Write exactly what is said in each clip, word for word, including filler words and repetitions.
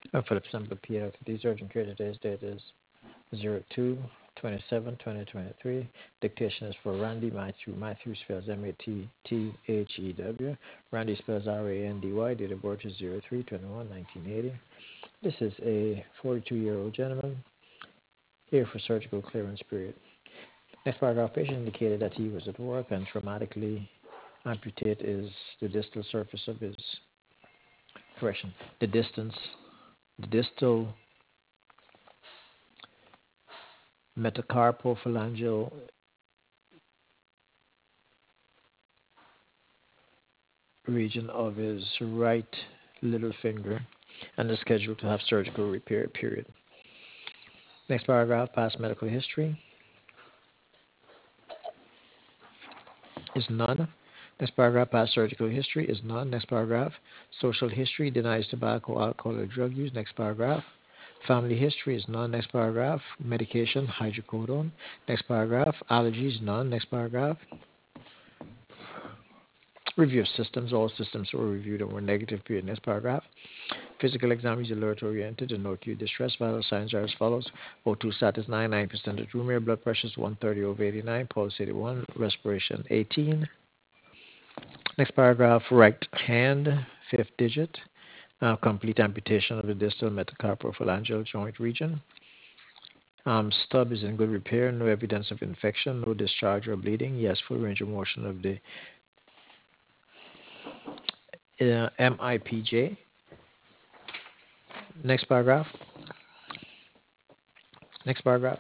Uh, Philip Semper P L. Today's urgent care. Today's date is zero two twenty-seven twenty twenty-three. Dictation is for Randy Matthew. Matthew spells M A T T H E W. Randy spells R A N D Y. Date of birth is zero three twenty-one nineteen eighty. This is a forty-two-year-old gentleman here for surgical clearance period. Next paragraph, patient indicated that he was at work and traumatically amputate is the distal surface of his, correction, the distance, the distal metacarpophalangeal region of his right little finger and is scheduled to have surgical repair period. Next paragraph, past medical history is none. Next paragraph, past surgical history is none. Next paragraph, social history denies tobacco, alcohol, or drug use. Next paragraph, family history is none. Next paragraph, medication, hydrocodone. Next paragraph, allergies, none. Next paragraph, review of systems. All systems were reviewed and were negative. Period. Next paragraph, physical exam is alert oriented and no acute distress. Vital signs are as follows: O two status ninety-nine percent of room air, blood pressure is one thirty over eighty-nine, pulse eighty-one, respiration eighteen. Next paragraph, right hand, fifth digit, uh, complete amputation of the distal metacarpophalangeal joint region. Um, stub is in good repair, no evidence of infection, no discharge or bleeding. Yes, full range of motion of the uh, M I P J. Next paragraph. Next paragraph.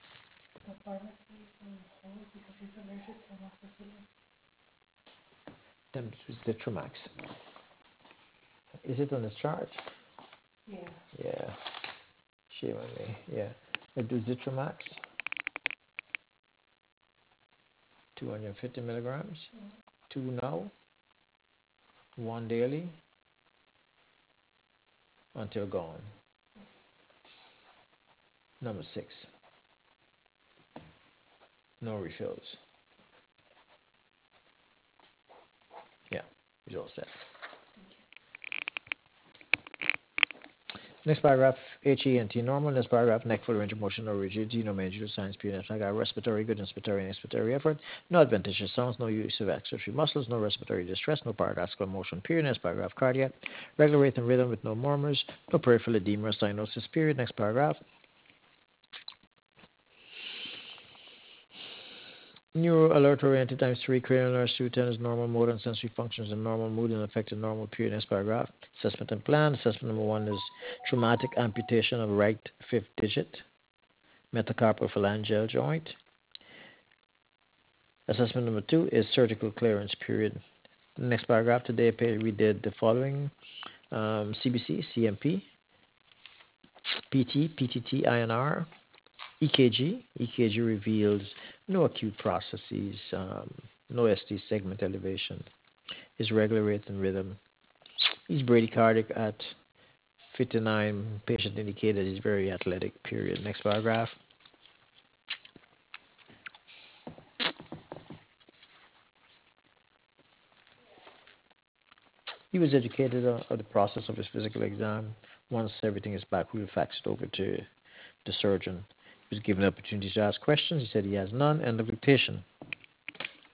Them Zitromax. Is it on the chart? Yeah. Yeah. Shame on me. Yeah. I do Zitromax, two hundred fifty milligrams, two now, one daily until gone. Number six, no refills. Yeah, he's all set. Next paragraph, H E N T normal. Next paragraph, neck full range of motion, no rigidity, no major signs, P N S. I got respiratory, good inspiratory and expiratory effort, no adventitious sounds, no use of accessory muscles, no respiratory distress, no paradoxical motion, period. Next paragraph, cardiac, regular rate and rhythm with no murmurs, no peripheral edema or cyanosis, period. Next paragraph, neuro alert oriented times three, cranial nerve two ten is normal motor and sensory functions and normal mood and affected normal, period. Next paragraph, assessment and plan. Assessment number one is traumatic amputation of right fifth digit, metacarpophalangeal joint. Assessment number two is surgical clearance period. Next paragraph, today we did the following: um, C B C, C M P, P T, P T T, I N R, E K G. E K G reveals no acute processes, um, no S T segment elevation. His regular rate and rhythm. He's bradycardic at fifty-nine. Patient indicated he's very athletic, period. Next paragraph. He was educated on, on the process of his physical exam. Once everything is back, we will fax it over to the surgeon. He was given the opportunity to ask questions. He said he has none. End of dictation.